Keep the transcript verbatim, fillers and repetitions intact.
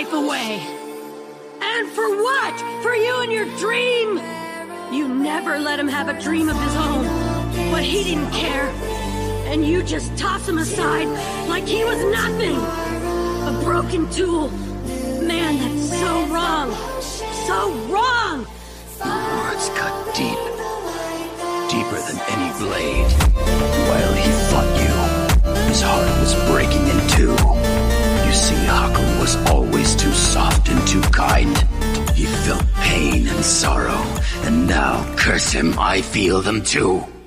life away. And for what? For you and your dream? You never let him have a dream of his own. But he didn't care. And you just toss him aside like he was nothing. A broken tool. Man, that's so wrong. So wrong! Words cut deep. Deeper than any blade. While he fought you, his heart was breaking in two. You see, Haku was always too soft and too kind. He felt pain and sorrow, and now, curse him, I feel them too.